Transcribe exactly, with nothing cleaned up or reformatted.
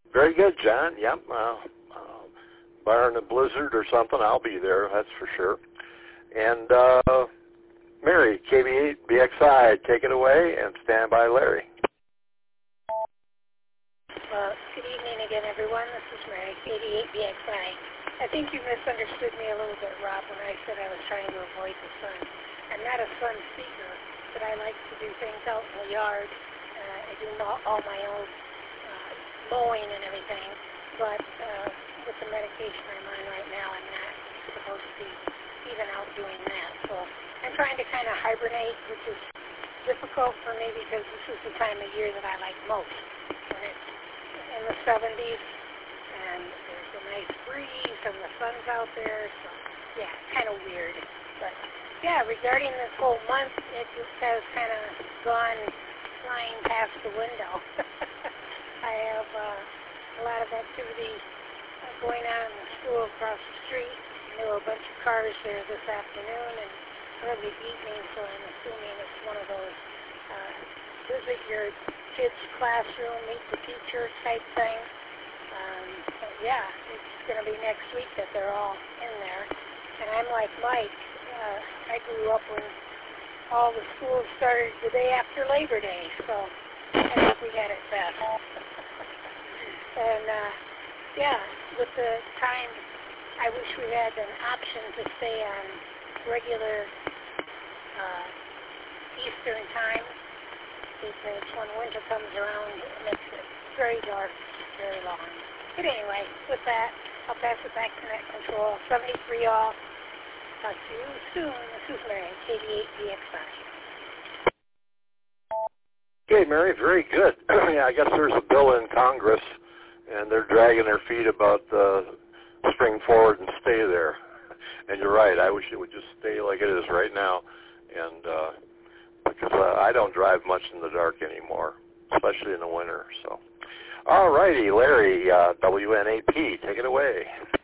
Very good, John. Yep. Uh, uh, barring a blizzard or something, I'll be there, that's for sure. And uh, Mary, K B eight B X I, take it away, and stand by Larry. Uh, good evening again, everyone. This is Mary, K B eight B X I. I think you misunderstood me a little bit, Rob, when I said I was trying to avoid the sun. I'm not a sun seeker, but I like to do things out in the yard. Uh, I do all my own uh, mowing and everything, but uh, with the medication I'm on right now, I'm not supposed to be even out doing that. So I'm trying to kind of hibernate, which is difficult for me because this is the time of year that I like most. When it's in the seventies, and there's a nice breeze, and the sun's out there, so yeah, kind of weird. But yeah, regarding this whole month, it just has kind of gone flying past the window. I have uh, a lot of activity uh, going on in the school across the street. There were a bunch of cars there this afternoon and early evening, so I'm assuming it's one of those uh, visit your kid's classroom, meet the teacher type thing. Um, but yeah, it's going to be next week that they're all in there. And I'm like Mike. Uh, I grew up when all the schools started the day after Labor Day, so I think we had it best. and uh, yeah, with the time, I wish we had an option to stay on regular uh, Eastern time, because when winter comes around, it makes it very dark, very long. But anyway, with that, I'll pass it back to Net Control. seventy-three off. Talk to you soon. This is Mary, K B eight B X I. Okay, Mary, very good. Yeah, I guess there's a bill in Congress, and they're dragging their feet about uh, spring forward and stay there. And you're right. I wish it would just stay like it is right now, and uh, because uh, I don't drive much in the dark anymore, especially in the winter. So, all righty, Larry, uh, W N A P, take it away.